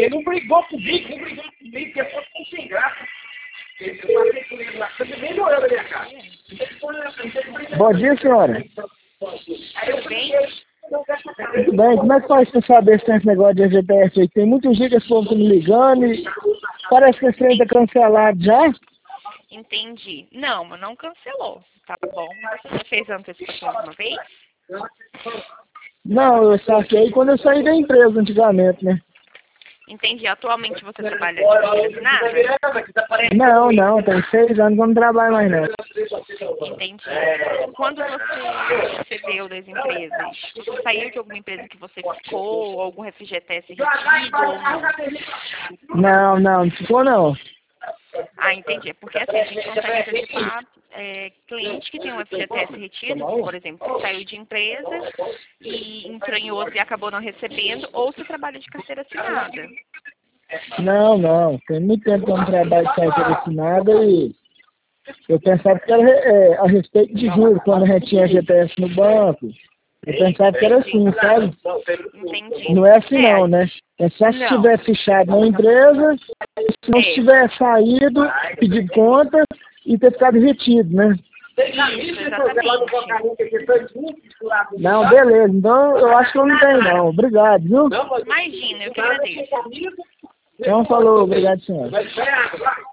não brigou comigo, que é só sem graça. Eu passei com ele lá, ele melhorou na minha casa. Bom dia, senhora. Tudo bem? Tudo bem, como é que faz pra saber se tem esse negócio de FGTS aí? Tem muitos dias que esse povo tá me ligando e parece que esse trem tá cancelado já. Entendi. Não, mas não cancelou. Tá bom. Você já fez antecipação alguma vez? Não, eu saquei quando eu saí da empresa antigamente, né? Entendi. Atualmente você trabalha de carteira assinada? Não, tem 6 anos que eu não trabalho mais não. Entendi. Quando você recebeu das empresas, você saiu de alguma empresa que você ficou, algum FGTS retido ou não? Não ficou não. Ah, entendi. Porque assim, a gente consegue antecipar cliente que tem um FGTS retido, por exemplo, que saiu de empresa e entrou em outra e acabou não recebendo, ou se trabalha de carteira assinada. Não. Tem muito tempo que eu não trabalho de carteira assinada e eu pensava que era a respeito de juros, quando a gente tinha FGTS no banco. Eu pensava que era assim, sabe? Entendi. Não é assim não, né? É só se tiver fechado na empresa, se não tiver saído, pedido conta e ter ficado retido, né? Isso, exatamente. Não, beleza. Então eu acho que eu não tenho não. Obrigado, viu? Imagina, eu que agradeço. Então falou, obrigado, senhor.